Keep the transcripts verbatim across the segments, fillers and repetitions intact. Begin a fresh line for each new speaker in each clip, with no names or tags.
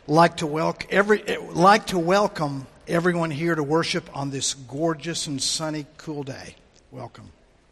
like to welcome every like to welcome everyone here to worship on this gorgeous and sunny, cool day. Welcome.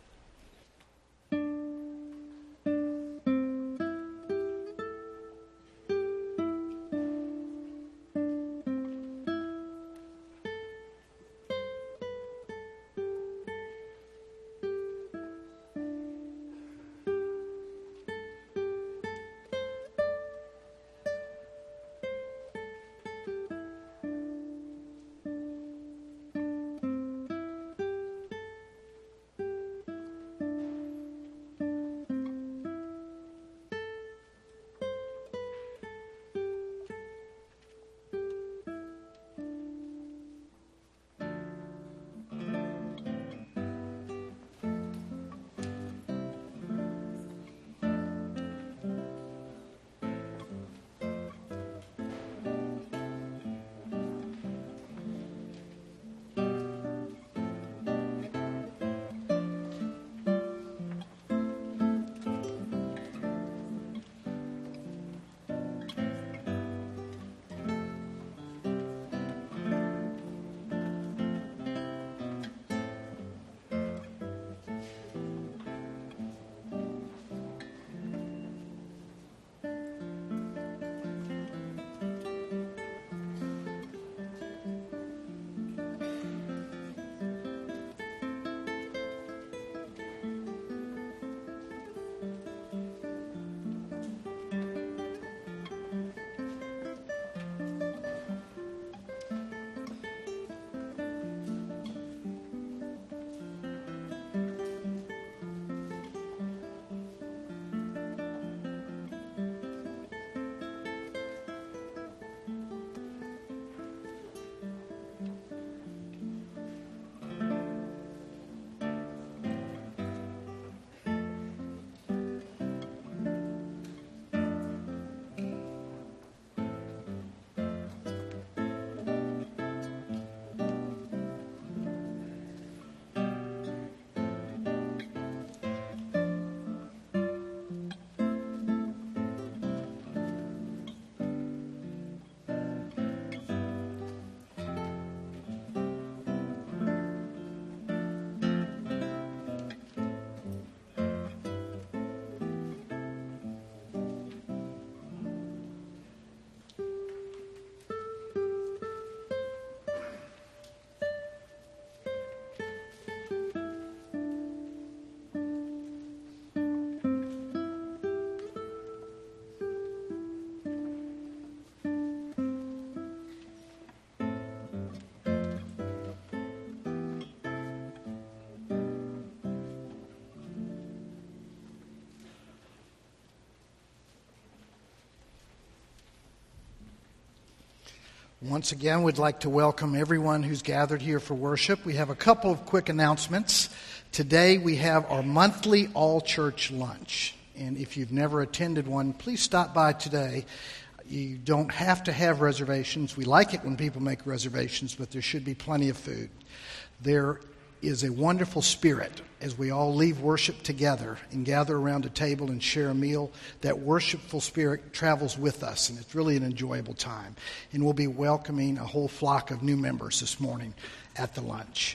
Once again, we'd like to welcome everyone who's gathered here for worship. We have a couple of quick announcements. Today we have our monthly all-church lunch. And if you've never attended one, please stop by today. You don't have to have reservations. We like it when people make reservations, but there should be plenty of food. There is a wonderful spirit as we all leave worship together and gather around a table and share a meal. That worshipful spirit travels with us, and it's really an enjoyable time. And we'll be welcoming a whole flock of new members this morning at the lunch.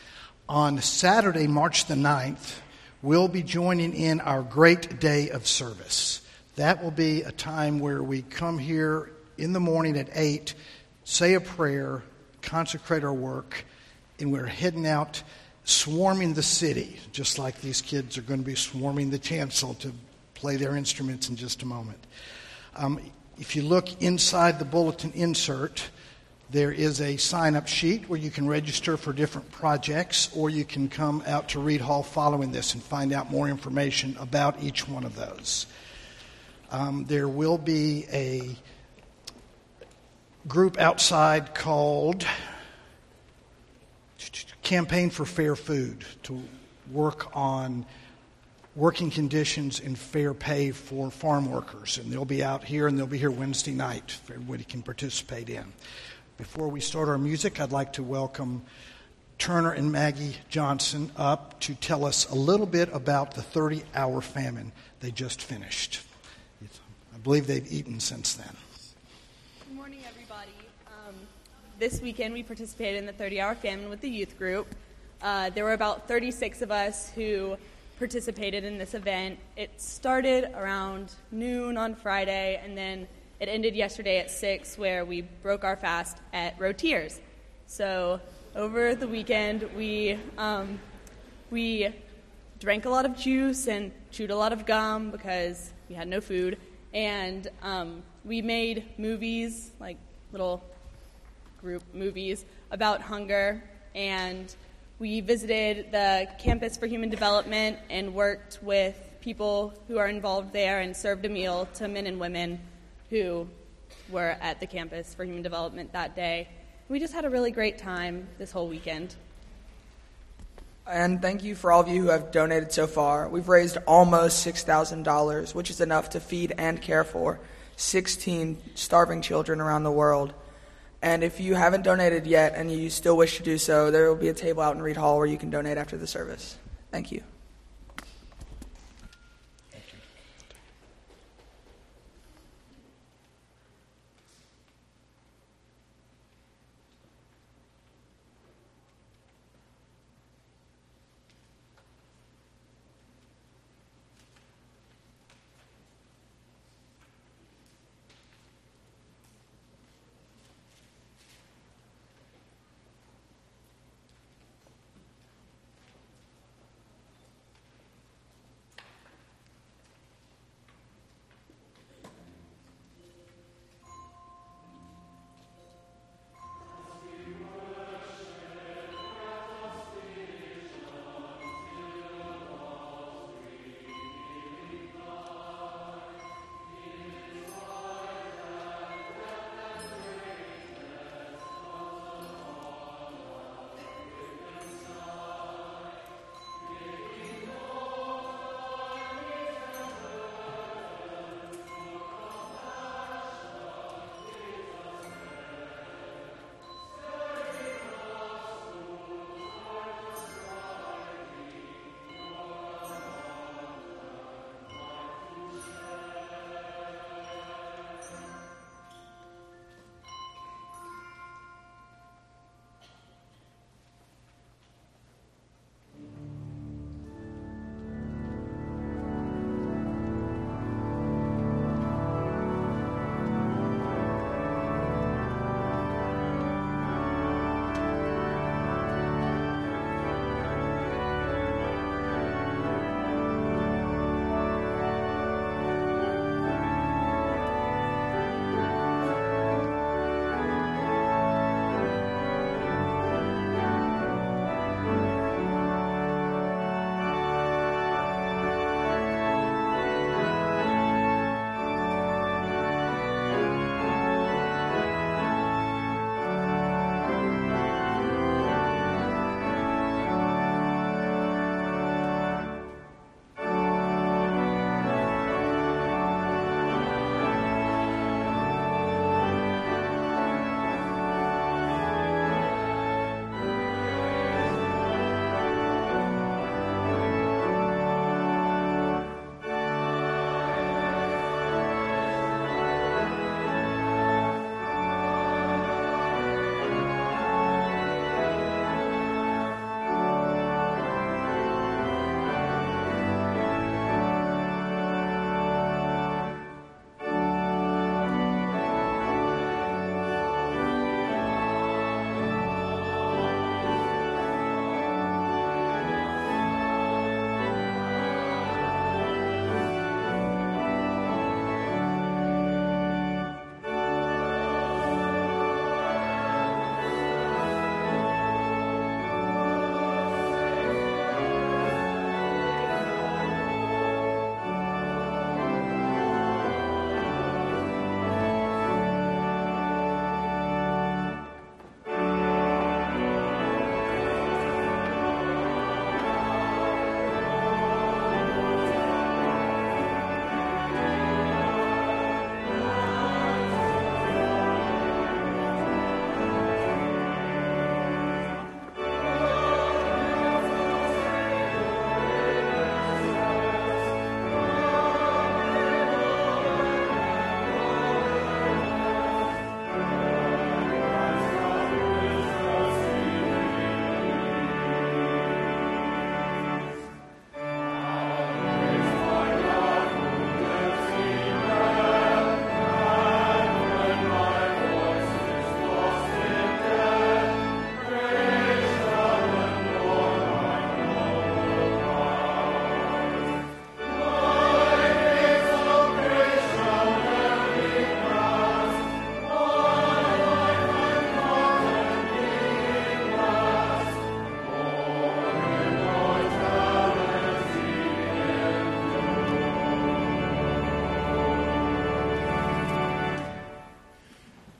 On Saturday, March the ninth, we'll be joining in our great day of service. That will be a time where we come here in the morning at eight, say a prayer, consecrate our work, and we're heading out, swarming the city, just like these kids are going to be swarming the chancel to play their instruments in just a moment. Um, if you look inside the bulletin insert, there is a sign-up sheet where you can register for different projects, or you can come out to Reed Hall following this and find out more information about each one of those. Um, there will be a group outside called Campaign for Fair Food to work on working conditions and fair pay for farm workers. And they'll be out here, and they'll be here Wednesday night. Everybody can participate in. Before we start our music, I'd like to welcome Turner and Maggie Johnson up to tell us a little bit about the thirty-hour famine they just finished. I believe they've eaten since then.
Good morning, everybody. Um, this weekend we participated in the thirty-hour famine with the youth group. Uh, there were about thirty-six of us who participated in this event. It started around noon on Friday, and then it ended yesterday at six, where we broke our fast at Rotiers. So over the weekend, we um, we drank a lot of juice and chewed a lot of gum because we had no food, and um, we made movies, like little group movies, about hunger, and we visited the Campus for Human Development and worked with people who are involved there and served a meal to men and women who were at the Campus for Human Development that day. We just had a really great time this whole weekend.
And thank you for all of you who have donated so far. We've raised almost six thousand dollars, which is enough to feed and care for sixteen starving children around the world. And if you haven't donated yet and you still wish to do so, there will be a table out in Reed Hall where you can donate after the service. Thank you.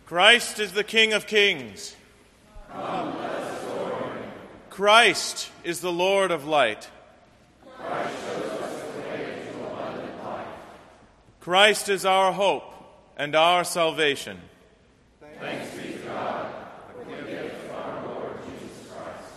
Christ is the King of kings.
Come, let us adore him.
Christ is the Lord of light.
Christ shows us the way to abundant life.
Christ is our hope and our salvation.
Thanks be to God for the gift of our Lord Jesus Christ.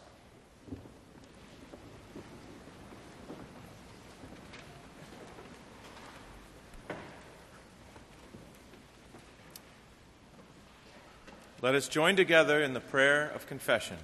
Let us join together in the prayer of confession.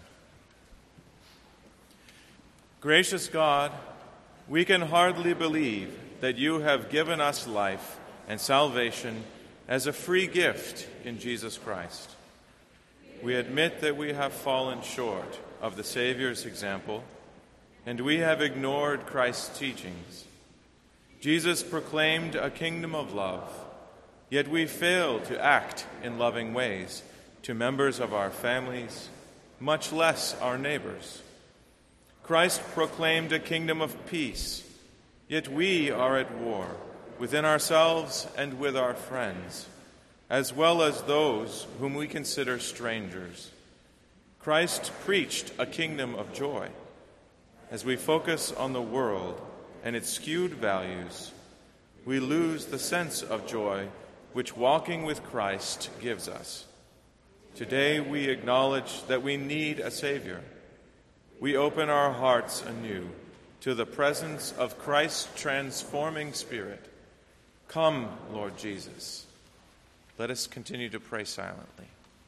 Gracious God, we can hardly believe that you have given us life and salvation as a free gift in Jesus Christ. We admit that we have fallen short of the Savior's example, and we have ignored Christ's teachings. Jesus proclaimed a kingdom of love, yet we fail to act in loving ways to members of our families, much less our neighbors. Christ proclaimed a kingdom of peace, yet we are at war within ourselves and with our friends, as well as those whom we consider strangers. Christ preached a kingdom of joy. As we focus on the world and its skewed values, we lose the sense of joy which walking with Christ gives us. Today we acknowledge that we need a Savior. We open our hearts anew to the presence of Christ's transforming Spirit. Come, Lord Jesus. Let us continue to pray silently.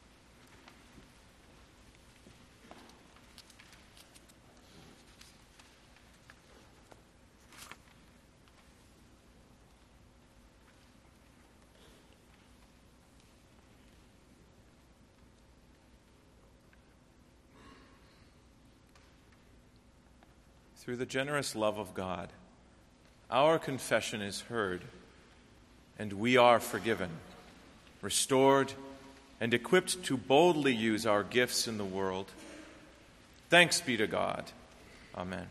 Through the generous love of God, our confession is heard, and we are forgiven, restored, and equipped to boldly use our gifts in the world. Thanks be to God. Amen.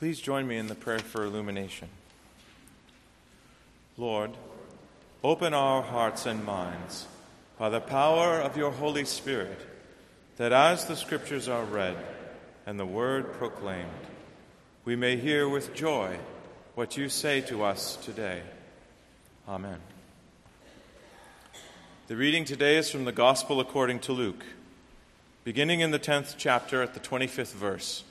Please join me in the prayer for illumination. Lord, open our hearts and minds by the power of your Holy Spirit, that as the Scriptures are read and the Word proclaimed, we may hear with joy what you say to us today. Amen. The reading today is from the Gospel according to Luke, beginning in the tenth chapter at the twenty-fifth verse.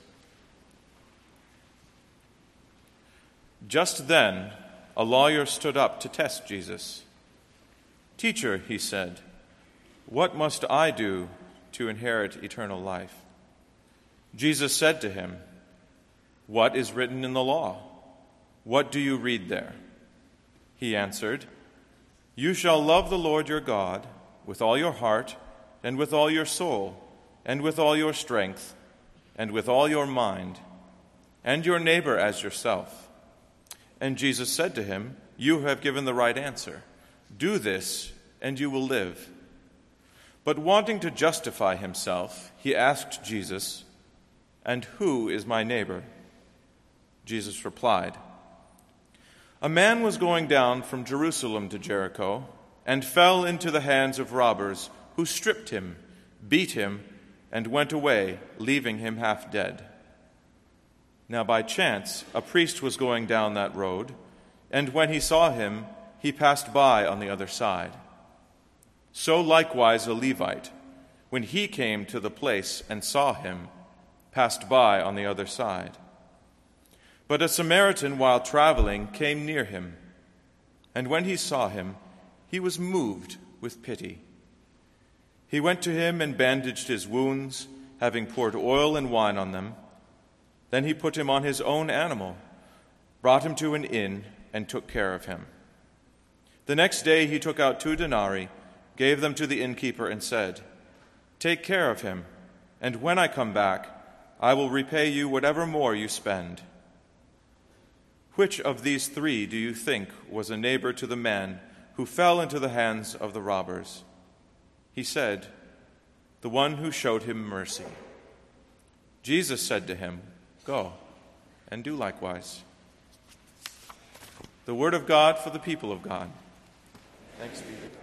Just then, a lawyer stood up to test Jesus. "Teacher," he said, "what must I do to inherit eternal life?" Jesus said to him, "What is written in the law? What do you read there?" He answered, "You shall love the Lord your God with all your heart and with all your soul and with all your strength and with all your mind, and your neighbor as yourself." And Jesus said to him, "You have given the right answer. Do this, and you will live." But wanting to justify himself, he asked Jesus, "And who is my neighbor?" Jesus replied, "A man was going down from Jerusalem to Jericho and fell into the hands of robbers, who stripped him, beat him, and went away, leaving him half dead. Now by chance a priest was going down that road, and when he saw him, he passed by on the other side. So likewise a Levite, when he came to the place and saw him, passed by on the other side. But a Samaritan, while traveling, came near him, and when he saw him, he was moved with pity. He went to him and bandaged his wounds, having poured oil and wine on them. Then he put him on his own animal, brought him to an inn, and took care of him. The next day he took out two denarii, gave them to the innkeeper, and said, 'Take care of him, and when I come back, I will repay you whatever more you spend.' Which of these three do you think was a neighbor to the man who fell into the hands of the robbers?" He said, "The one who showed him mercy." Jesus said to him, "Go and do likewise." The word of God for the people of God. Thanks be to God.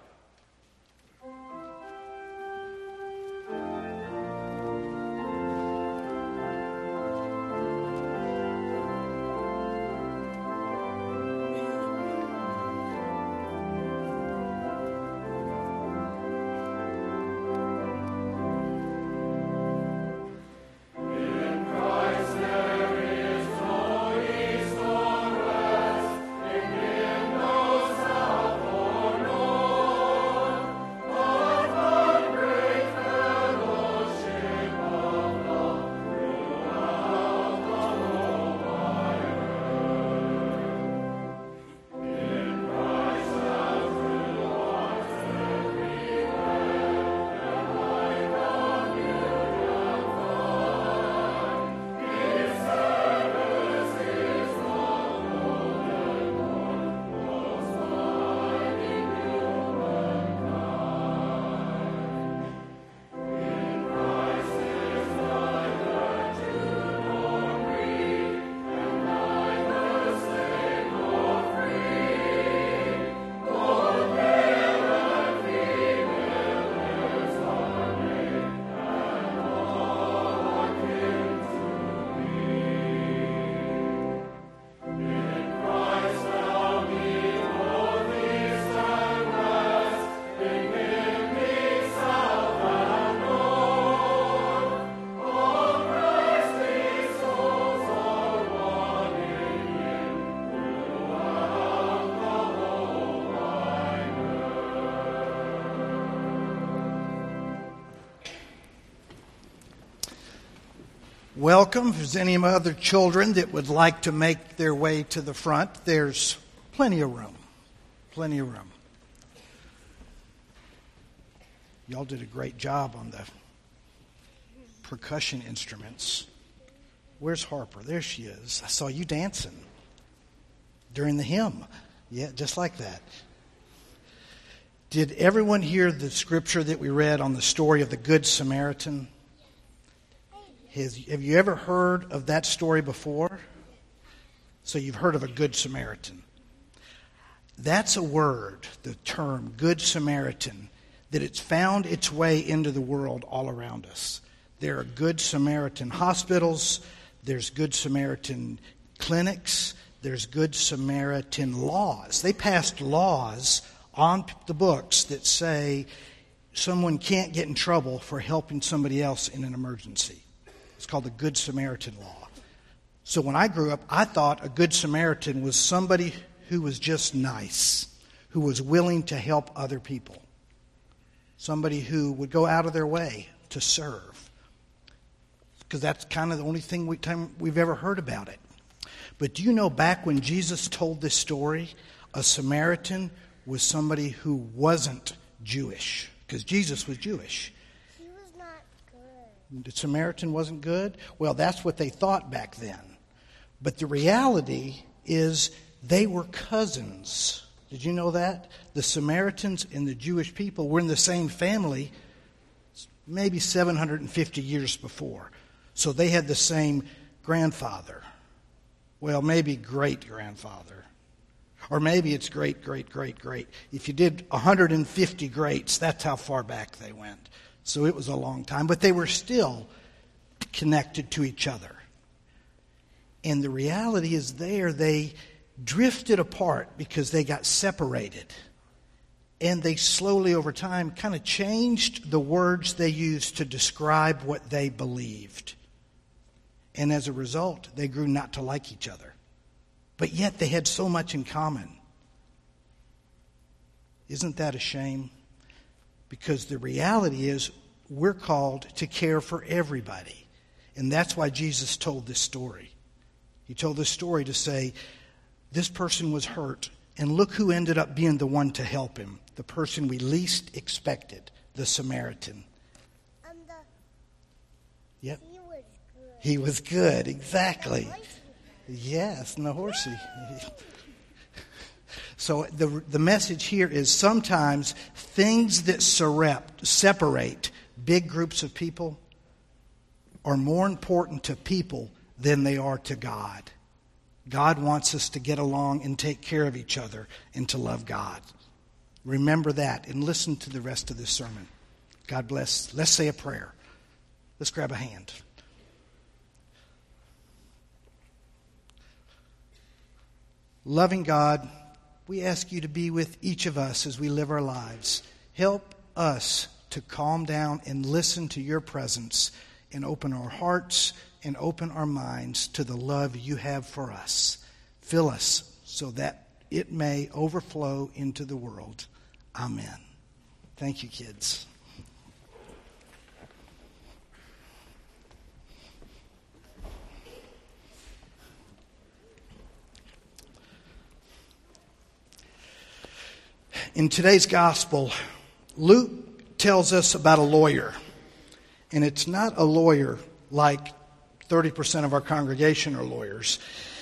Welcome. If there's any other children that would like to make their way to the front, there's plenty of room. Plenty of room. Y'all did a great job on the percussion instruments. Where's Harper? There she is. I saw you dancing during the hymn. Yeah, just like that. Did everyone hear the scripture that we read on the story of the Good Samaritan? Has, have you ever heard of that story before? So you've heard of a Good Samaritan. That's a word, the term Good Samaritan, that it's found its way into the world all around us. There are Good Samaritan hospitals, there's Good Samaritan clinics, there's Good Samaritan laws. They passed laws on the books that say someone can't get in trouble for helping somebody else in an emergency. It's called the Good Samaritan law. So when I grew up, I thought a Good Samaritan was somebody who was just nice, who was willing to help other people, somebody who would go out of their way to serve, because that's kind of the only thing we, time we've ever heard about it. But do you know, back when Jesus told this story, a Samaritan was somebody who wasn't Jewish, because Jesus was Jewish.
He was not good.
The Samaritan wasn't good? Well, that's what they thought back then. But the reality is they were cousins. Did you know that? The Samaritans and the Jewish people were in the same family maybe seven hundred fifty years before. So they had the same grandfather. Well, maybe great-grandfather. Or maybe it's great, great, great, great. If you did one hundred fifty greats, that's how far back they went. So it was a long time. But they were still connected to each other. And the reality is there, they drifted apart because they got separated. And they slowly, over time, kind of changed the words they used to describe what they believed. And as a result, they grew not to like each other. But yet they had so much in common. Isn't that a shame? Because the reality is we're called to care for everybody. And that's why Jesus told this story. He told this story to say, this person was hurt, and look who ended up being the one to help him. The person we least expected, the Samaritan.
Um, the,
Yep.
he was good.
He was good, exactly. Yes, and the horsey. So the the message here is sometimes things that separate big groups of people are more important to people than they are to God. God wants us to get along and take care of each other and to love God. Remember that and listen to the rest of this sermon. God bless. Let's say a prayer. Let's grab a hand. Loving God, we ask you to be with each of us as we live our lives. Help us to calm down and listen to your presence and open our hearts and open our minds to the love you have for us. Fill us so that it may overflow into the world. Amen. Thank you, kids. In today's gospel, Luke tells us about a lawyer. And it's not a lawyer like thirty percent of our congregation are lawyers.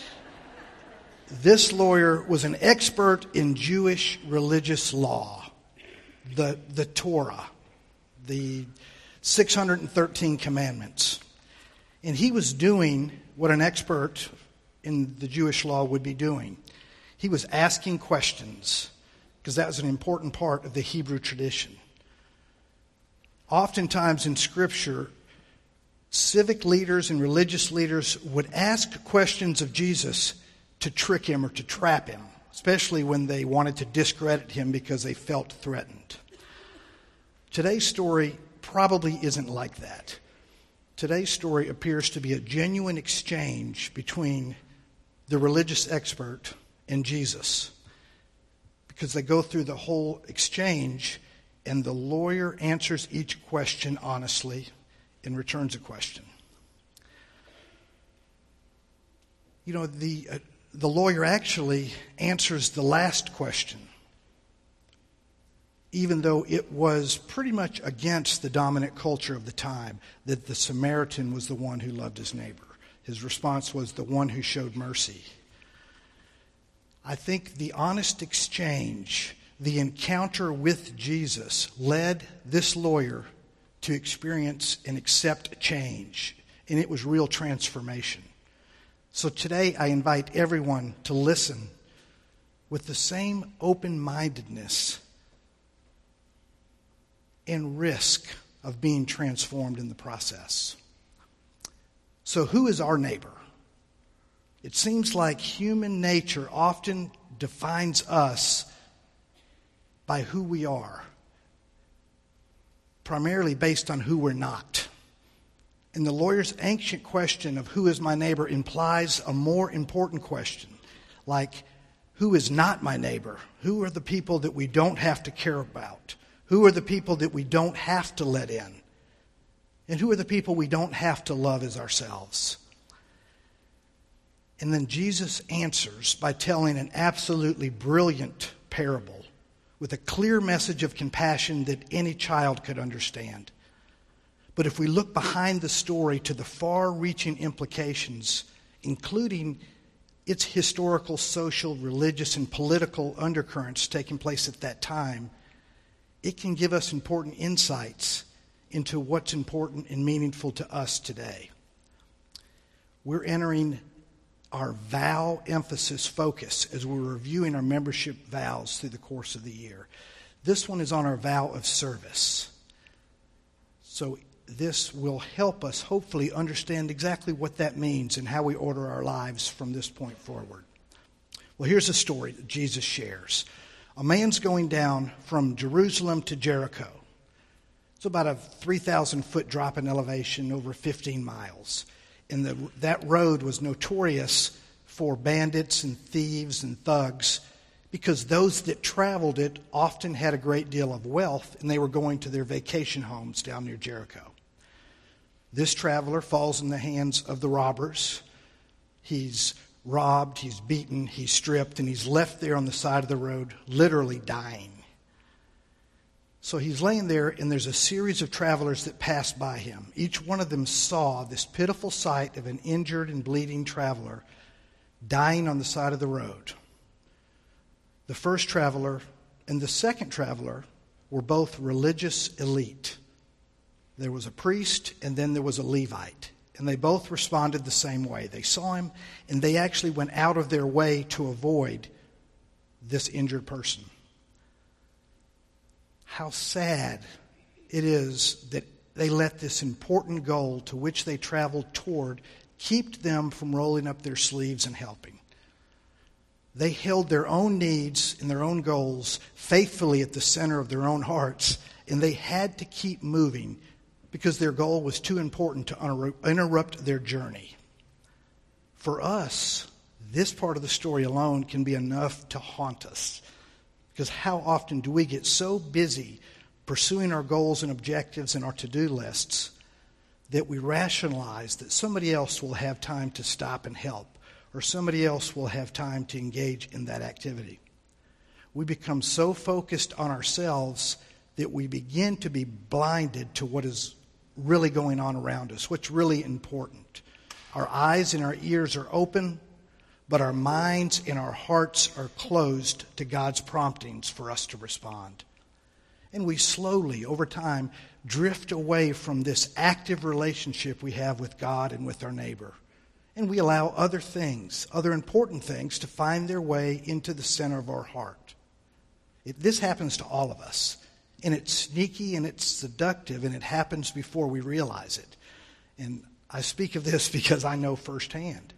This lawyer was an expert in Jewish religious law, the, the Torah, the six hundred thirteen commandments. And he was doing what an expert in the Jewish law would be doing. He was asking questions, because that was an important part of the Hebrew tradition. Oftentimes in Scripture, civic leaders and religious leaders would ask questions of Jesus to trick him or to trap him, especially when they wanted to discredit him because they felt threatened. Today's story probably isn't like that. Today's story appears to be a genuine exchange between the religious expert and Jesus, because they go through the whole exchange and the lawyer answers each question honestly and returns a question. You know, the uh, the lawyer actually answers the last question, even though it was pretty much against the dominant culture of the time, that the Samaritan was the one who loved his neighbor. His response was the one who showed mercy. I think the honest exchange, the encounter with Jesus, led this lawyer to experience and accept change and it was real transformation. So today I invite everyone to listen with the same open-mindedness and risk of being transformed in the process. So who is our neighbor? It seems like human nature often defines us by who we are, primarily based on who we're not. And the lawyer's ancient question of who is my neighbor implies a more important question, like who is not my neighbor? Who are the people that we don't have to care about? Who are the people that we don't have to let in? And who are the people we don't have to love as ourselves? And then Jesus answers by telling an absolutely brilliant parable with a clear message of compassion that any child could understand. But if we look behind the story to the far-reaching implications, including its historical, social, religious, and political undercurrents taking place at that time, it can give us important insights into what's important and meaningful to us today. We're entering our vow emphasis focus as we're reviewing our membership vows through the course of the year. This one is on our vow of service. So this will help us hopefully understand exactly what that means and how we order our lives from this point forward. Well, here's a story that Jesus shares. A man's going down from Jerusalem to Jericho. It's about a three thousand foot drop in elevation over fifteen miles. And the, that road was notorious for bandits and thieves and thugs because those that traveled it often had a great deal of wealth and they were going to their vacation homes down near Jericho. This traveler falls in the hands of the robbers. He's robbed, he's beaten, he's stripped, and he's left there on the side of the road, literally dying. So he's laying there, and there's a series of travelers that pass by him. Each one of them saw this pitiful sight of an injured and bleeding traveler dying on the side of the road. The first traveler and the second traveler were both religious elite. There was a priest, and then there was a Levite. And they both responded the same way. They saw him, and they actually went out of their way to avoid this injured person. How sad it is that they let this important goal to which they traveled toward keep them from rolling up their sleeves and helping. They held their own needs and their own goals faithfully at the center of their own hearts, and they had to keep moving because their goal was too important to interrupt their journey. For us, this part of the story alone can be enough to haunt us. Because how often do we get so busy pursuing our goals and objectives and our to-do lists that we rationalize that somebody else will have time to stop and help, or somebody else will have time to engage in that activity. We become so focused on ourselves that we begin to be blinded to what is really going on around us, what's really important. Our eyes and our ears are open, but our minds and our hearts are closed to God's promptings for us to respond. And we slowly, over time, drift away from this active relationship we have with God and with our neighbor. And we allow other things, other important things, to find their way into the center of our heart. It, this happens to all of us. And it's sneaky and it's seductive, and it happens before we realize it. And I speak of this because I know firsthand.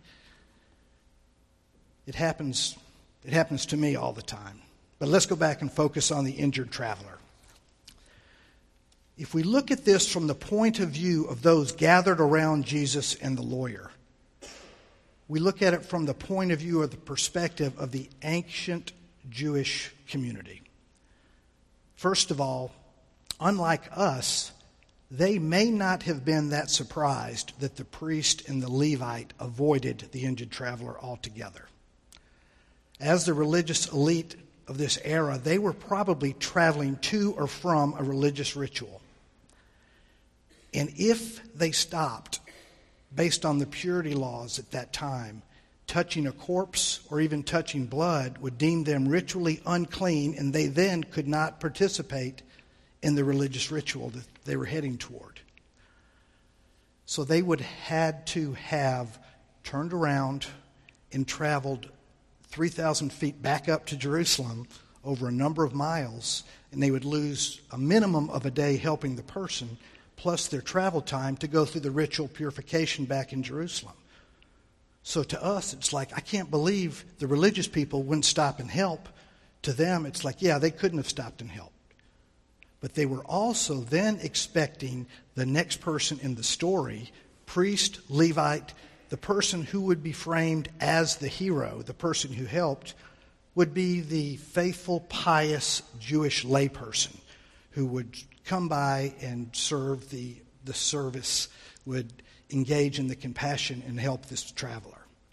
It happens, it happens to me all the time. But let's go back and focus on the injured traveler. If we look at this from the point of view of those gathered around Jesus and the lawyer, we look at it from the point of view of the perspective of the ancient Jewish community. First of all, unlike us, they may not have been that surprised that the priest and the Levite avoided the injured traveler altogether. As the religious elite of this era, they were probably traveling to or from a religious ritual. And if they stopped, based on the purity laws at that time, touching a corpse or even touching blood would deem them ritually unclean, and they then could not participate in the religious ritual that they were heading toward. So they would had to have turned around and traveled three thousand feet back up to Jerusalem over a number of miles, and they would lose a minimum of a day helping the person, plus their travel time to go through the ritual purification back in Jerusalem. So to us, it's like, I can't believe the religious people wouldn't stop and help. To them, it's like, yeah, they couldn't have stopped and helped. But they were also then expecting the next person in the story, priest, Levite, the person who would be framed as the hero, the person who helped, would be the faithful, pious Jewish layperson who would come by and serve the, the service, would engage in the compassion and help this traveler.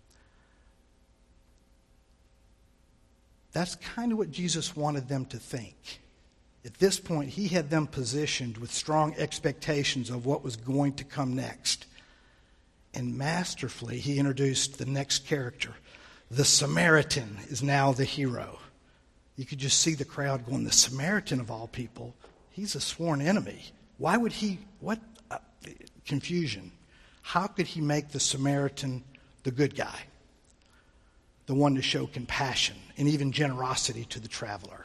That's kind of what Jesus wanted them to think. At this point, he had them positioned with strong expectations of what was going to come next. And masterfully, he introduced the next character. The Samaritan is now the hero. You could just see the crowd going, the Samaritan of all people, he's a sworn enemy. Why would he, what uh, confusion. How could he make the Samaritan the good guy? The one to show compassion and even generosity to the traveler.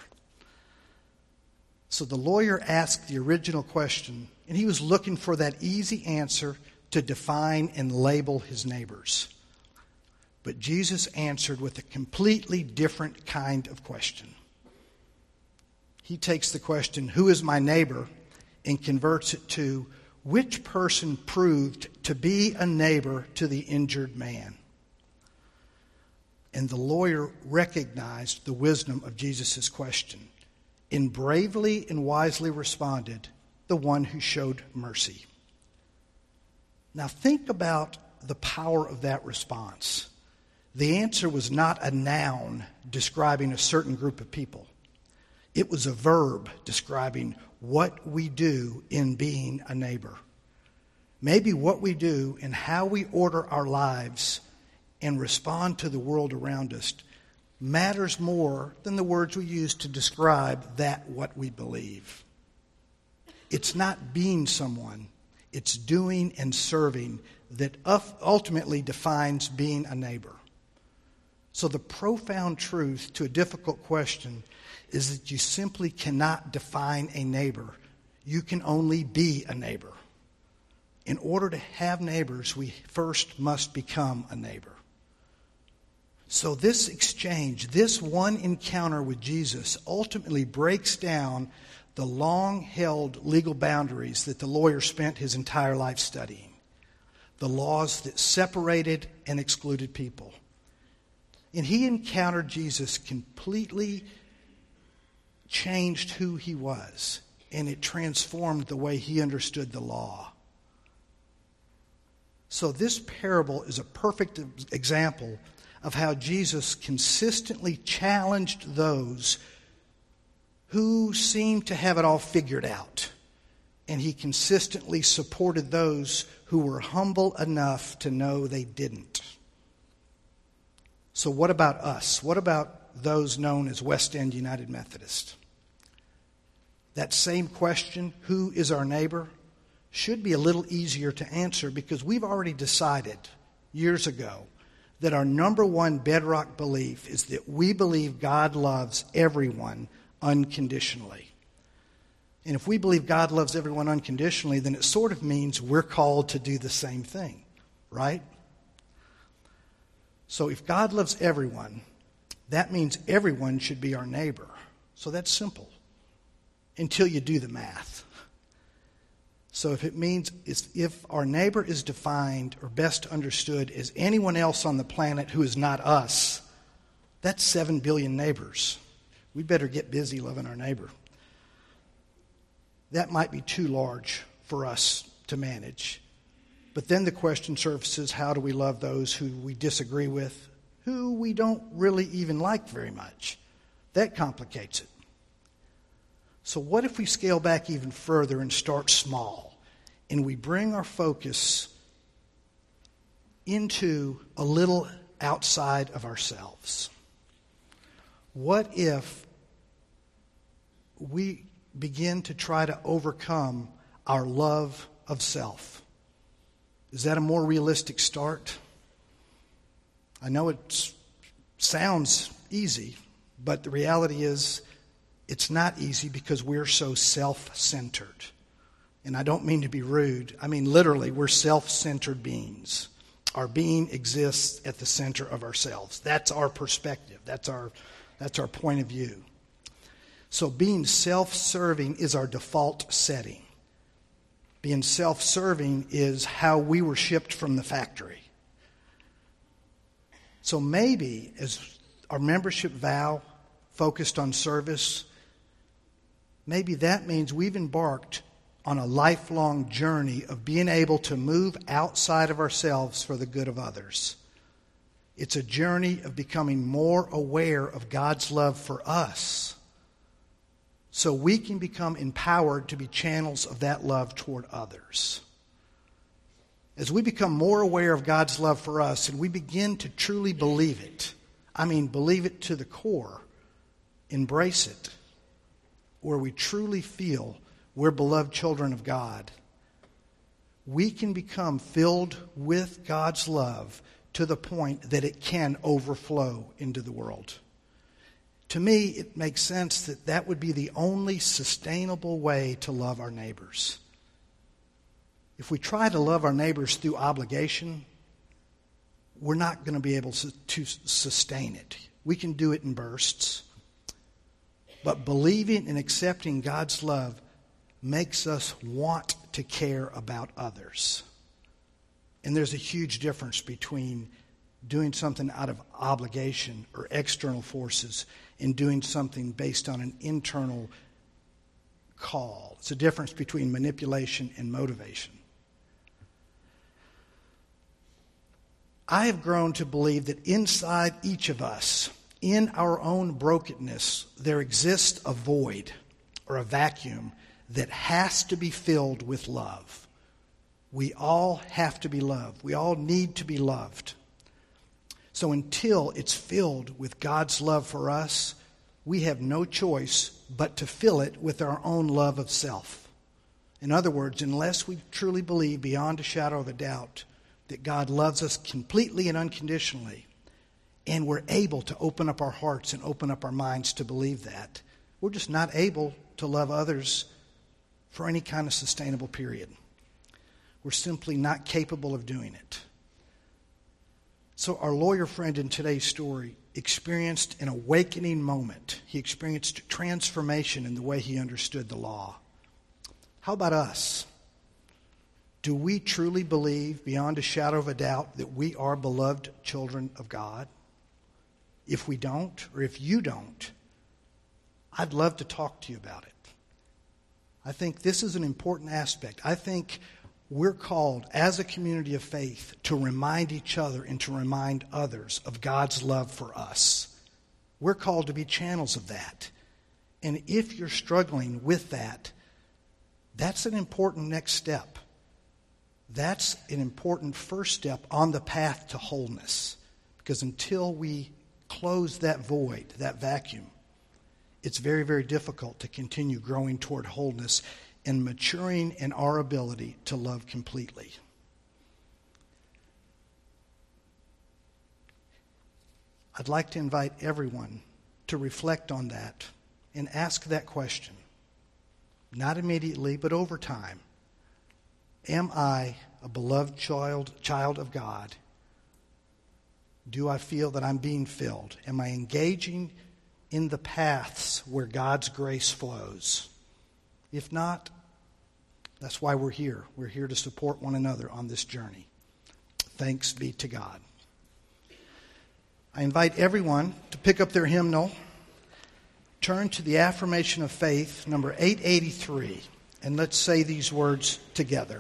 So the lawyer asked the original question, and he was looking for that easy answer to define and label his neighbors. But Jesus answered with a completely different kind of question. He takes the question, who is my neighbor, and converts it to, which person proved to be a neighbor to the injured man? And the lawyer recognized the wisdom of Jesus' question and bravely and wisely responded, the one who showed mercy. Now think about the power of that response. The answer was not a noun describing a certain group of people. It was a verb describing what we do in being a neighbor. Maybe what we do and how we order our lives and respond to the world around us matters more than the words we use to describe that what we believe. It's not being someone, it's doing and serving that ultimately defines being a neighbor. So the profound truth to a difficult question is that you simply cannot define a neighbor. You can only be a neighbor. In order to have neighbors, we first must become a neighbor. So this exchange, this one encounter with Jesus ultimately breaks down the long-held legal boundaries that the lawyer spent his entire life studying. The laws that separated and excluded people. And he encountered Jesus completely changed who he was. And it transformed the way he understood the law. So this parable is a perfect example of how Jesus consistently challenged those who seemed to have it all figured out. And he consistently supported those who were humble enough to know they didn't. So what about us? What about those known as West End United Methodist? That same question, who is our neighbor, should be a little easier to answer because we've already decided years ago that our number one bedrock belief is that we believe God loves everyone unconditionally. And if we believe God loves everyone unconditionally, then it sort of means we're called to do the same thing, right? So if God loves everyone, that means everyone should be our neighbor. So that's simple until you do the math. So if it means if our neighbor is defined or best understood as anyone else on the planet who is not us, that's seven billion neighbors. We better get busy loving our neighbor. That might be too large for us to manage. But then the question surfaces, how do we love those who we disagree with, who we don't really even like very much? That complicates it. So what if we scale back even further and start small, and we bring our focus into a little outside of ourselves? What if we begin to try to overcome our love of self? Is that a more realistic start? I know it sounds easy, but the reality is it's not easy because we're so self-centered. And I don't mean to be rude. I mean literally, we're self-centered beings. Our being exists at the center of ourselves. That's our perspective. That's our, that's our point of view. So being self-serving is our default setting. Being self-serving is how we were shipped from the factory. So maybe as our membership vow focused on service, maybe that means we've embarked on a lifelong journey of being able to move outside of ourselves for the good of others. It's a journey of becoming more aware of God's love for us so we can become empowered to be channels of that love toward others. As we become more aware of God's love for us and we begin to truly believe it, I mean believe it to the core, embrace it, where we truly feel we're beloved children of God, we can become filled with God's love to the point that it can overflow into the world. To me, it makes sense that that would be the only sustainable way to love our neighbors. If we try to love our neighbors through obligation, we're not going to be able to, to sustain it. We can do it in bursts. But believing and accepting God's love makes us want to care about others. And there's a huge difference between doing something out of obligation or external forces and doing something based on an internal call. It's a difference between manipulation and motivation. I have grown to believe that inside each of us, in our own brokenness, there exists a void or a vacuum that has to be filled with love. We all have to be loved. We all need to be loved. So until it's filled with God's love for us, we have no choice but to fill it with our own love of self. In other words, unless we truly believe beyond a shadow of a doubt that God loves us completely and unconditionally, and we're able to open up our hearts and open up our minds to believe that, we're just not able to love others for any kind of sustainable period. We're simply not capable of doing it. So our lawyer friend in today's story experienced an awakening moment. He experienced transformation in the way he understood the law. How about us? Do we truly believe beyond a shadow of a doubt that we are beloved children of God? If we don't, or if you don't, I'd love to talk to you about it. I think this is an important aspect. I think we're called as a community of faith to remind each other and to remind others of God's love for us. We're called to be channels of that. And if you're struggling with that, that's an important next step. That's an important first step on the path to wholeness. Because until we close that void, that vacuum, it's very, very difficult to continue growing toward wholeness and maturing in our ability to love completely. I'd like to invite everyone to reflect on that and ask that question. Not immediately, but over time. Am I a beloved child, child of God? Do I feel that I'm being filled? Am I engaging in the paths where God's grace flows? If not, that's why we're here. We're here to support one another on this journey. Thanks be to God. I invite everyone to pick up their hymnal, turn to the Affirmation of Faith, number eight eighty-three, and let's say these words together.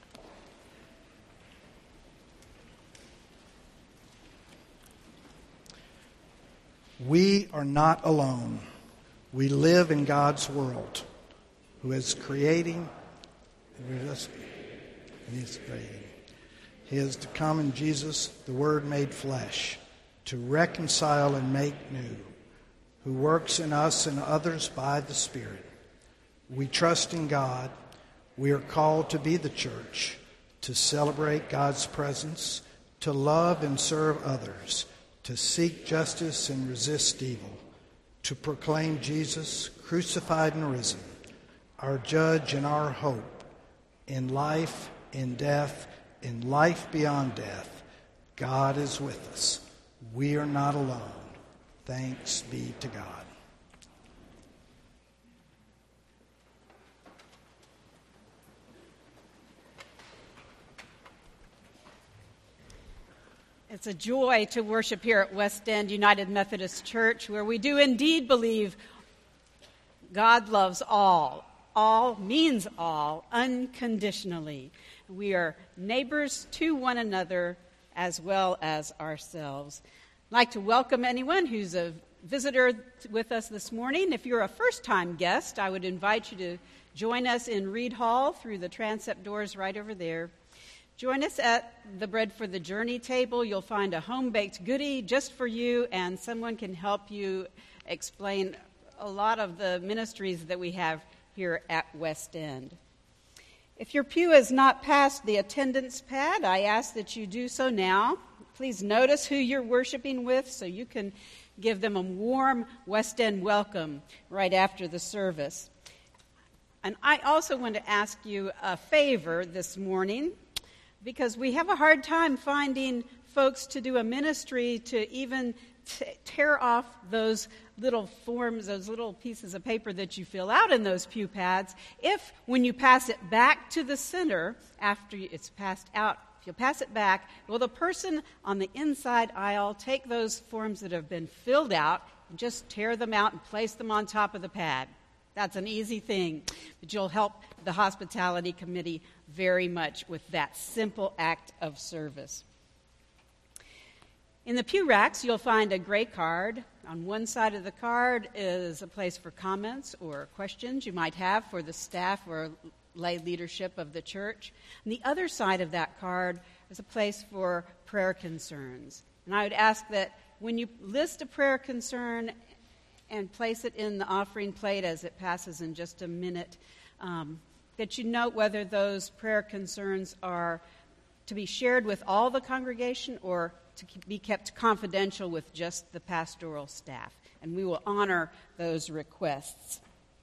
We are not alone. We live in God's world, who is creating, and He is creating. He is to come in Jesus, the Word made flesh, to reconcile and make new, who works in us and others by the Spirit. We trust in God. We are called to be the church, to celebrate God's presence, to love and serve others, to seek justice and resist evil, to proclaim Jesus crucified and risen, our judge and our hope, in life, in death, in life beyond death. God is with us. We are not alone. Thanks be to God.
It's a joy to worship here at West End United Methodist Church, where we do indeed believe God loves all. All means all, unconditionally. We are neighbors to one another as well as ourselves. I'd like to welcome anyone who's a visitor with us this morning. If you're a first-time guest, I would invite you to join us in Reed Hall through the transept doors right over there. Join us at the Bread for the Journey table. You'll find a home-baked goodie just for you, and someone can help you explain a lot of the ministries that we have here at West End. If your pew has not passed the attendance pad, I ask that you do so now. Please notice who you're worshiping with so you can give them a warm West End welcome right after the service. And I also want to ask you a favor this morning, because we have a hard time finding folks to do a ministry to even t- tear off those little forms, those little pieces of paper that you fill out in those pew pads. If, when you pass it back to the center, after it's passed out, if you'll pass it back, will the person on the inside aisle take those forms that have been filled out and just tear them out and place them on top of the pad? That's an easy thing, but you'll help the hospitality committee very much with that simple act of service. In the pew racks, you'll find a gray card. On one side of the card is a place for comments or questions you might have for the staff or lay leadership of the church. On the other side of that card is a place for prayer concerns. And I would ask that when you list a prayer concern and place it in the offering plate as it passes in just a minute, um, that you note whether those prayer concerns are to be shared with all the congregation or to be kept confidential with just the pastoral staff. And we will honor those requests.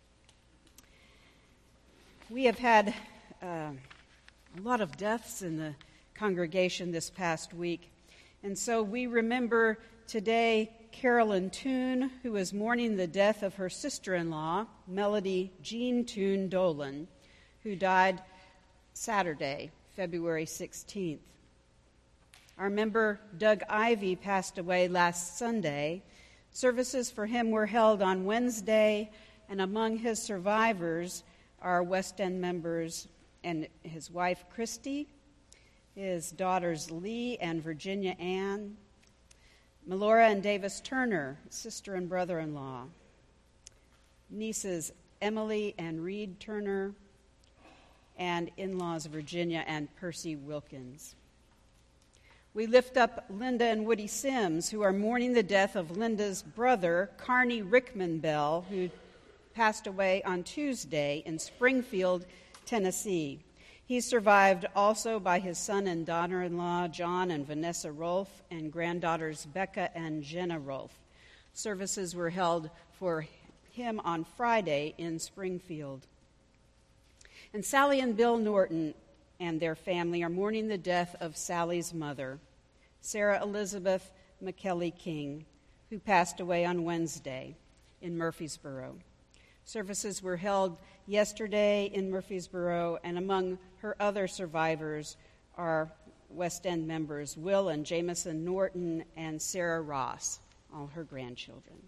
We have had uh, a lot of deaths in the congregation this past week. And so we remember today Carolyn Toon, who is mourning the death of her sister-in-law, Melody Jean Toon Dolan, who died Saturday, February sixteenth. Our member Doug Ivy passed away last Sunday. Services for him were held on Wednesday, and among his survivors are West End members and his wife Christy, his daughters Lee and Virginia Ann, Melora and Davis Turner, sister and brother-in-law, nieces Emily and Reed Turner, and in-laws Virginia and Percy Wilkins. We lift up Linda and Woody Sims, who are mourning the death of Linda's brother, Carney Rickman Bell, who passed away on Tuesday in Springfield, Tennessee. He's survived also by his son and daughter-in-law, John and Vanessa Rolfe, and granddaughters Becca and Jenna Rolfe. Services were held for him on Friday in Springfield. And Sally and Bill Norton and their family are mourning the death of Sally's mother, Sarah Elizabeth McKelly King, who passed away on Wednesday in Murfreesboro. Services were held yesterday in Murfreesboro, and among her other survivors are West End members Will and Jameson Norton and Sarah Ross, all her grandchildren.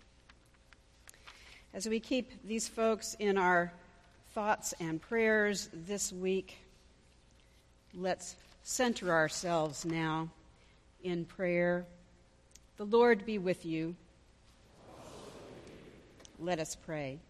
As we keep these folks in our thoughts and prayers this week, let's center ourselves now in prayer. The Lord be with you. Let us pray.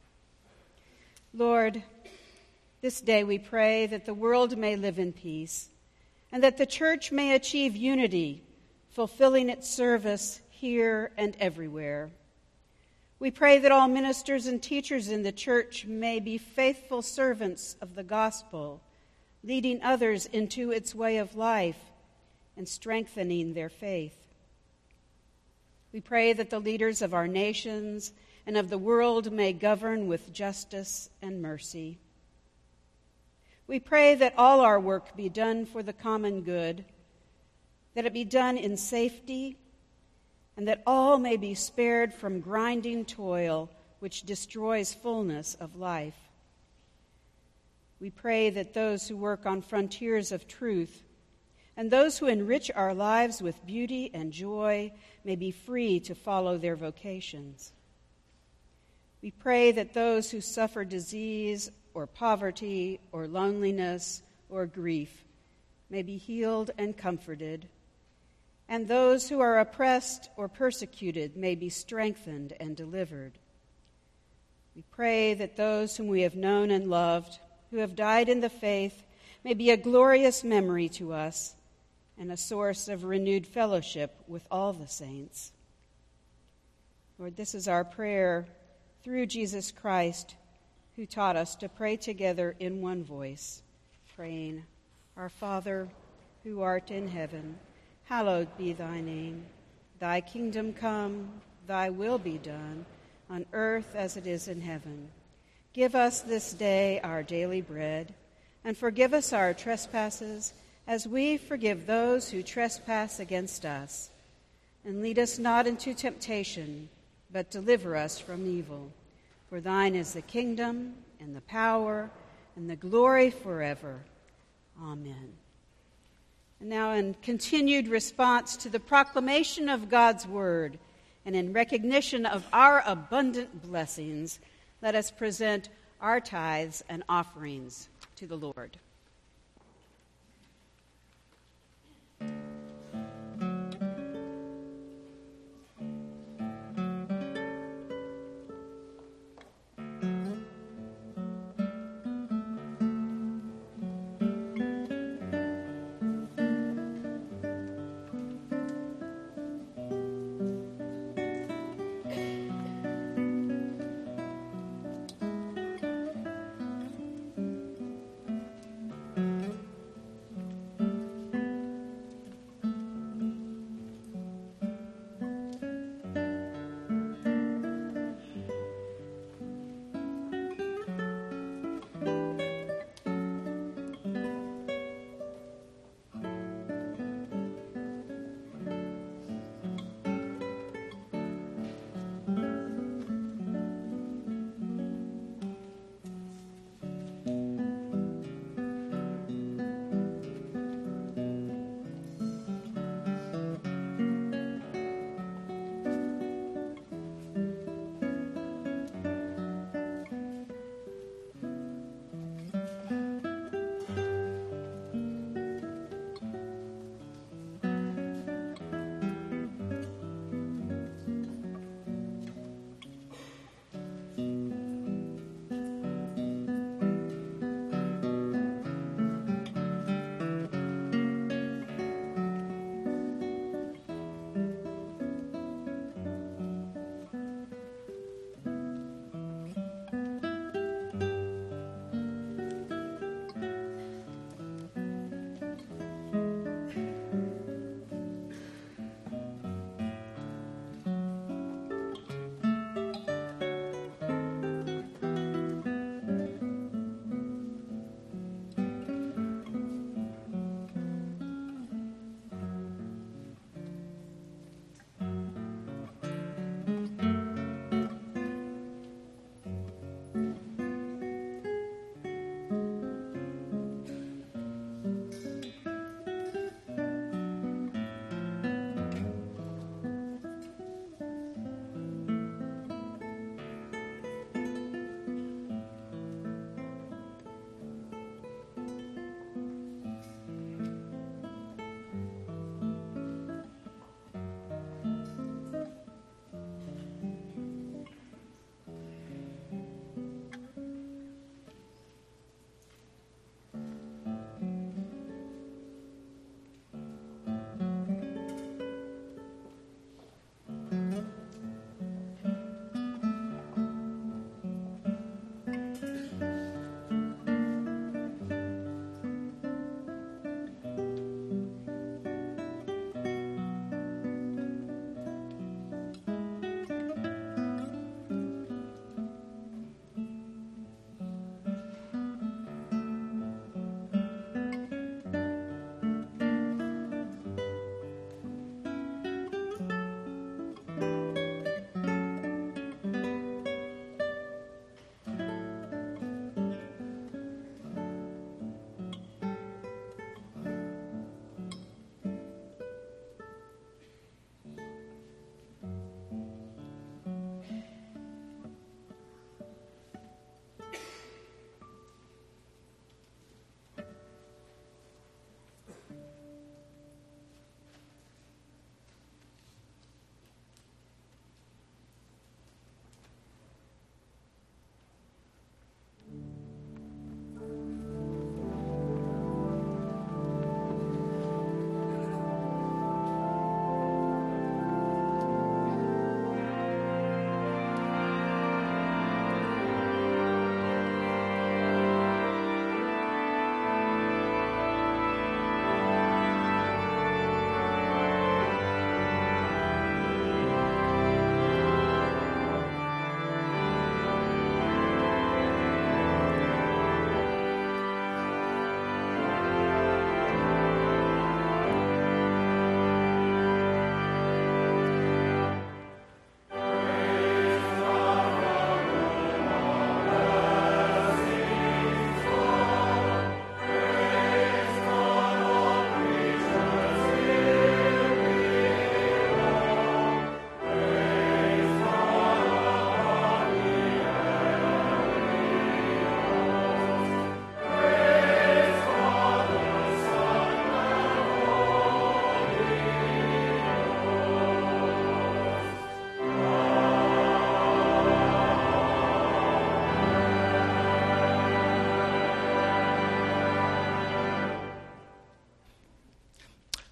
Lord, this day we pray that the world may live in peace and that the church may achieve unity, fulfilling its service here and everywhere. We pray that all ministers and teachers in the church may be faithful servants of the gospel, leading others into its way of life and strengthening their faith. We pray that the leaders of our nations and of the world may govern with justice and mercy. We pray that all our work be done for the common good, that it be done in safety, and that all may be spared from grinding toil which destroys fullness of life. We pray that those who work on frontiers of truth and those who enrich our lives with beauty and joy may be free to follow their vocations. We pray that those who suffer disease or poverty or loneliness or grief may be healed and comforted, and those who are oppressed or persecuted may be strengthened and delivered. We pray that those whom we have known and loved, who have died in the faith, may be a glorious memory to us and a source of renewed fellowship with all the saints. Lord, this is our prayer through Jesus Christ, who taught us to pray together in one voice, praying, Our Father, who art in heaven, hallowed be thy name. Thy kingdom come, thy will be done, on earth as it is in heaven. Give us this day our daily bread, and forgive us our trespasses, as we forgive those who trespass against us. And lead us not into temptation, but deliver us from evil. For thine is the kingdom, and the power, and the glory forever. Amen. And now, in continued response to the proclamation of God's word, and in recognition of our abundant blessings, let us present our tithes and offerings to the Lord.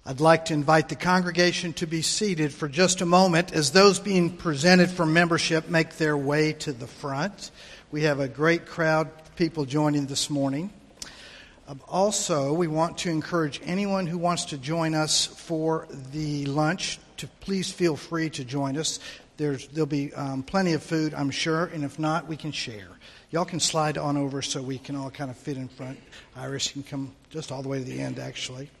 I'd like to invite the congregation to be seated for just a moment as those being presented for membership make their way to the front. We have a great crowd of people joining this morning. Um, also, we want to encourage anyone who wants to join us for the lunch to please feel free to join us. There's, there'll be um, plenty of food, I'm sure, and if not, we can share. Y'all can slide on over so we can all kind of fit in front. Iris can come just all the way to the end, actually.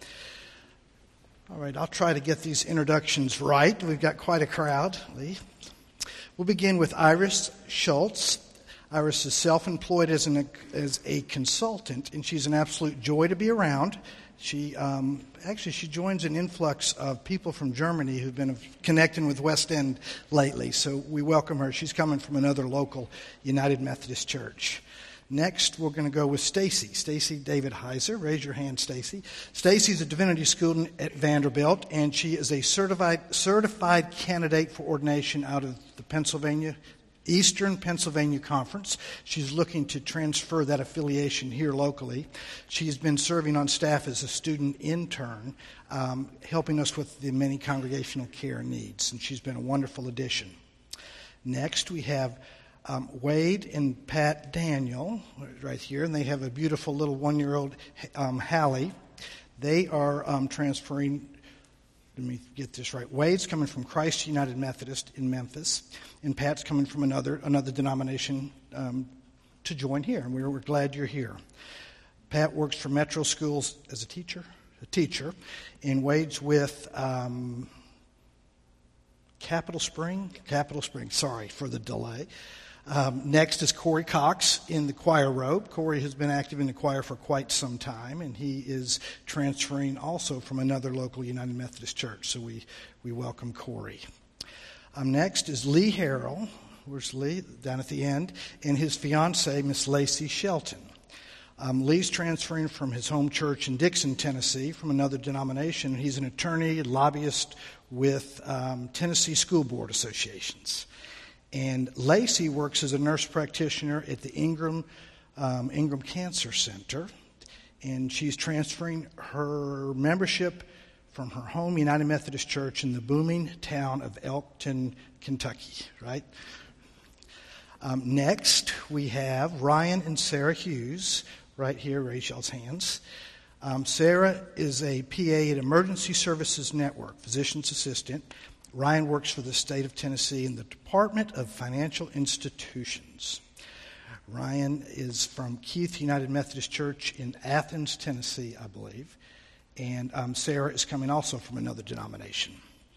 All right, I'll try to get these introductions right. We've got quite a crowd. Lee. We'll begin with Iris Schultz. Iris is self-employed as, an, as a consultant, and she's an absolute joy to be around. She um, actually she joins an influx of people from Germany who've been connecting with West End lately, so we welcome her. She's coming from another local United Methodist church. Next, we're going to go with Stacy. Stacy David Heiser. Raise your hand, Stacy. Stacy's a divinity student at Vanderbilt, and she is a certified certified candidate for ordination out of the Pennsylvania Eastern Pennsylvania Conference. She's looking to transfer that affiliation here locally. She's been serving on staff as a student intern, um, helping us with the many congregational care needs, and she's been a wonderful addition. Next, we have Um, Wade and Pat Daniel right here, and they have a beautiful little one-year-old um, Hallie. They are um, transferring, let me get this right, Wade's coming from Christ United Methodist in Memphis, and Pat's coming from another another denomination um, to join here, and we're, we're glad you're here. Pat works for Metro Schools as a teacher, a teacher, and Wade's with um, Capital Spring, Capital Spring, sorry for the delay. Um, next is Corey Cox in the choir robe. Corey has been active in the choir for quite some time, and he is transferring also from another local United Methodist church, so we, we welcome Corey. Um, next is Lee Harrell. Where's Lee? Down at the end. And his fiancée, Miss Lacey Shelton. Um, Lee's transferring from his home church in Dixon, Tennessee, from another denomination. He's an attorney, lobbyist with um, Tennessee School Board Associations. And Lacey works as a nurse practitioner at the Ingram um, Ingram Cancer Center, and she's transferring her membership from her home United Methodist Church in the booming town of Elkton, Kentucky, right? Um, next, we have Ryan and Sarah Hughes, right here, raise y'all's hands. Um, Sarah is a P A at Emergency Services Network, physician's assistant. Ryan works for the state of Tennessee in the Department of Financial Institutions. Ryan is from Keith United Methodist Church in Athens, Tennessee, I believe. And um, Sarah is coming also from another denomination.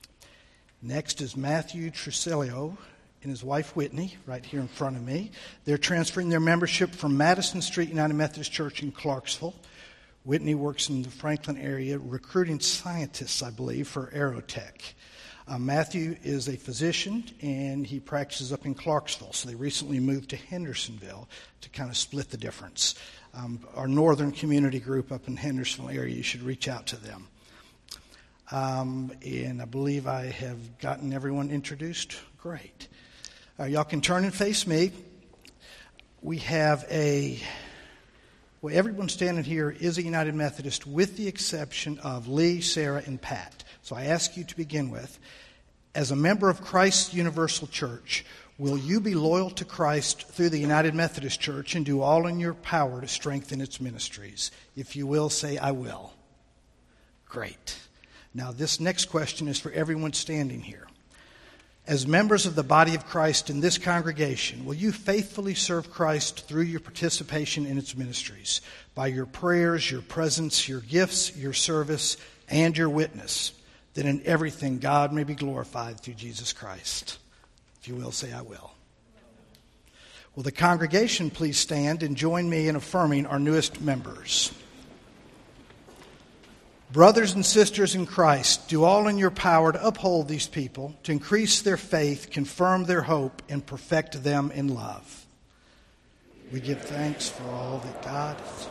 Next is Matthew Trusilio and his wife Whitney, right here in front of me. They're transferring their membership from Madison Street United Methodist Church in Clarksville. Whitney works in the Franklin area recruiting scientists, I believe, for Aerotech. Uh, Matthew is a physician, and he practices up in Clarksville. So they recently moved to Hendersonville to kind of split the difference. Um, our northern community group up in Hendersonville area, you should reach out to them. Um, and I believe I have gotten everyone introduced. Great. Uh, y'all can turn and face me. We have a... Well, everyone standing here is a United Methodist with the exception of Lee, Sarah, and Pat. So I ask you to begin with, as a member of Christ Universal Church, will you be loyal to Christ through the United Methodist Church and do all in your power to strengthen its ministries? If you will, say, I will. Great. Now, this next question is for everyone standing here. As members of the body of Christ in this congregation, will you faithfully serve Christ through your participation in its ministries, by your prayers, your presence, your gifts, your service, and your witness, that in everything God may be glorified through Jesus Christ? If you will, say, I will. Will the congregation please stand and join me in affirming our newest members? Brothers and sisters in Christ, do all in your power to uphold these people, to increase their faith, confirm their hope, and perfect them in love. We give thanks for all that God has.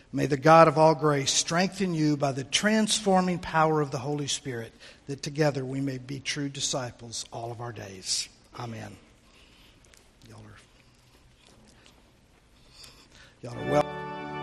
May the God of all grace strengthen you by the transforming power of the Holy Spirit, that together we may be true disciples all of our days. Amen. Y'all are, y'all are well.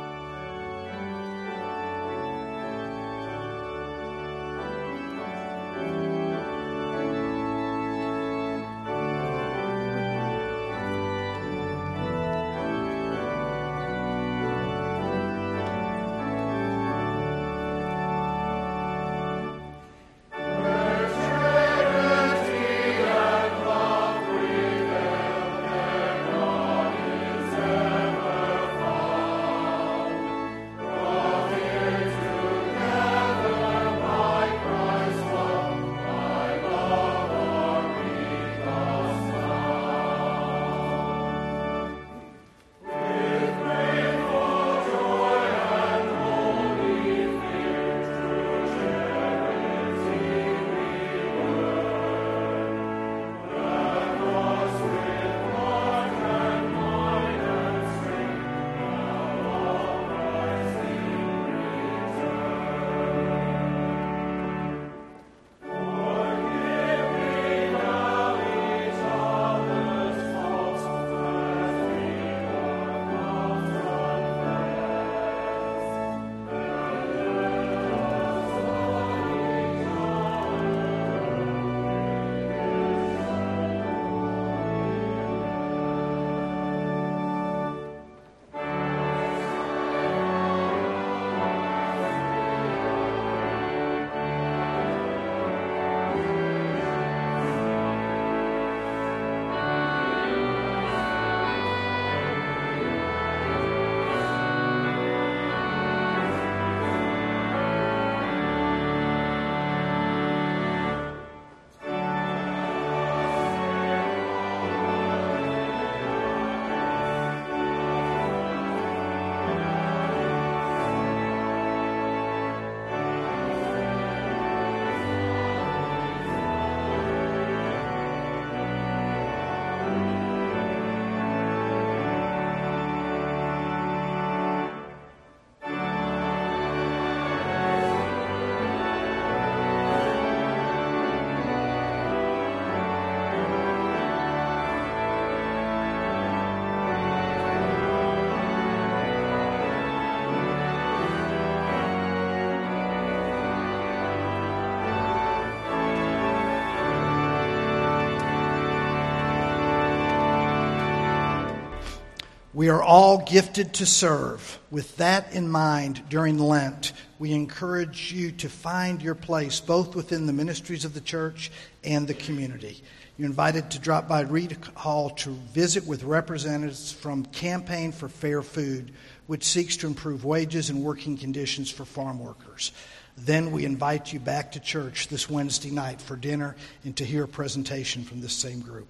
We are all gifted to serve. With that in mind, during Lent, we encourage you to find your place both within the ministries of the church and the community. You're invited to drop by Reed Hall to visit with representatives from Campaign for Fair Food, which seeks to improve wages and working conditions for farm workers. Then we invite you back to church this Wednesday night for dinner and to hear a presentation from this same group.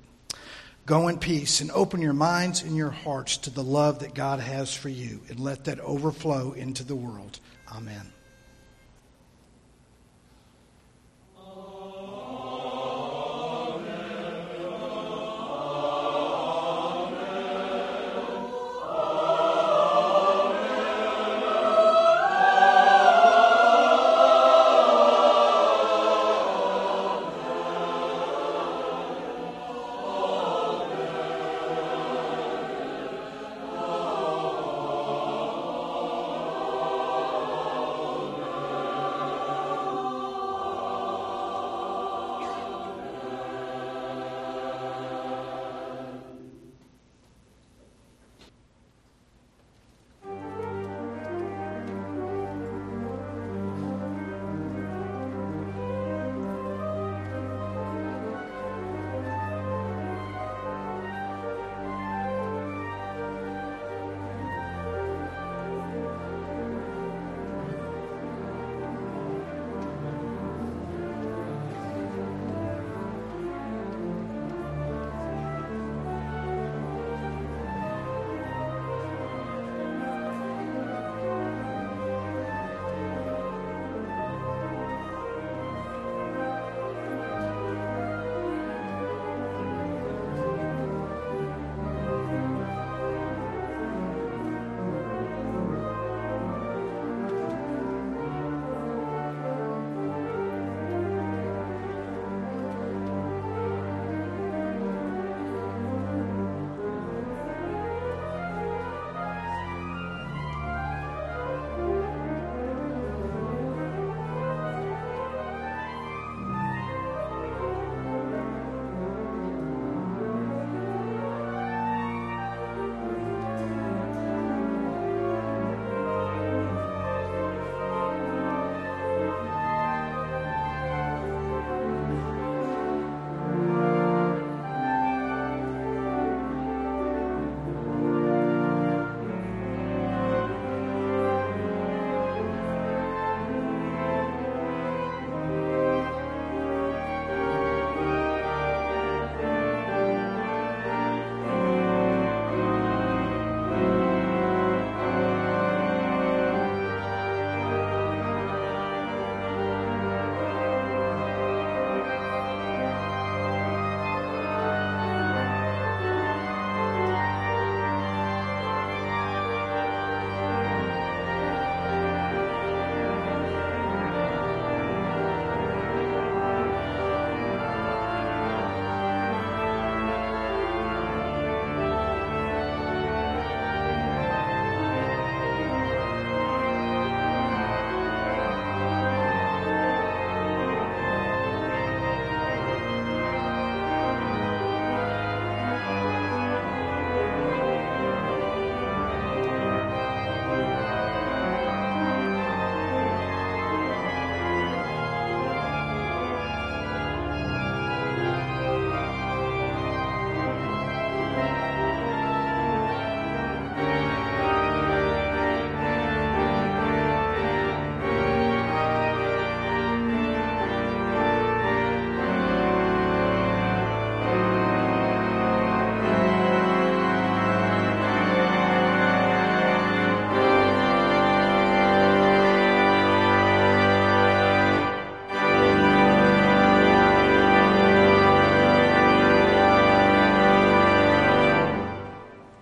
Go in peace and open your minds and your hearts to the love that God has for you, and let that overflow into the world. Amen.